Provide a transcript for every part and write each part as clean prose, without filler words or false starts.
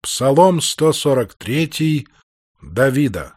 Псалом 143 Давида.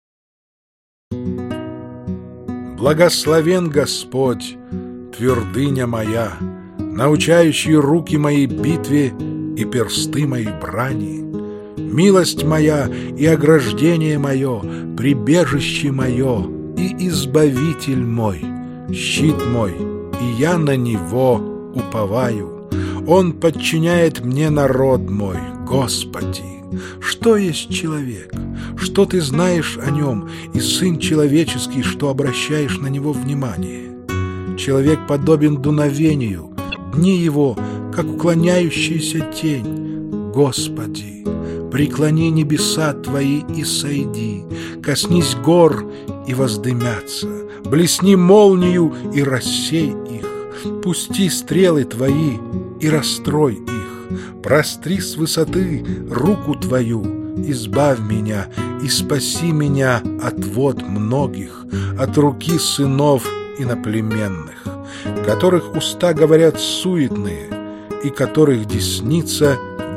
Благословен Господь, твердыня моя, научающий руки мои битве и персты мои брани. Милость моя и ограждение мое, прибежище мое и избавитель мой, щит мой, и я на него уповаю. Он подчиняет мне народ мой, Господи. Что есть человек? Что ты знаешь о нем, и сын человеческий, что обращаешь на него внимание? Человек подобен дуновению, дни его, как уклоняющаяся тень. Господи, преклони небеса твои и сойди, коснись гор и воздымятся, блесни молнию и рассей их, пусти стрелы твои и расстрой их. Простри с высоты руку твою, избавь меня и спаси меня от вод многих, от руки сынов иноплеменных, которых уста говорят суетные, и которых десница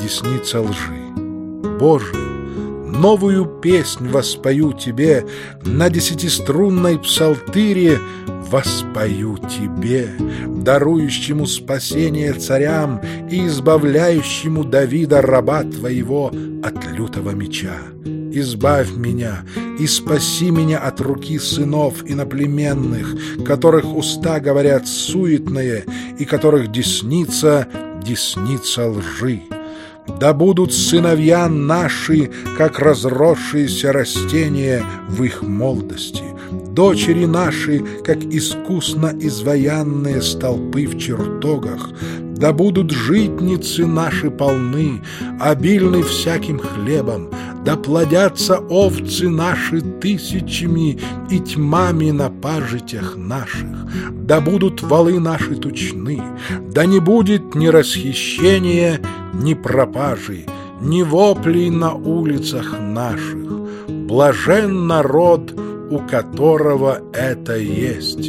лжи. Боже, новую песнь воспою Тебе, на десятиструнной псалтыре воспою Тебе, дарующему спасение царям и избавляющему Давида, раба Твоего, от лютого меча. Избавь меня и спаси меня от руки сынов иноплеменных, которых уста говорят суетные, и которых десница лжи. Да будут сыновья наши, как разросшиеся растения в их молодости, дочери наши, как искусно изваянные столпы в чертогах. Да будут житницы наши полны, обильны всяким хлебом. Да плодятся овцы наши тысячами и тьмами на пажитях наших. Да будут валы наши тучны, да не будет ни расхищения, ни пропажи, ни воплей на улицах наших. Блажен народ, у которого это есть.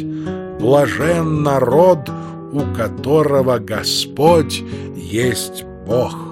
Блажен народ, у которого Господь есть Бог.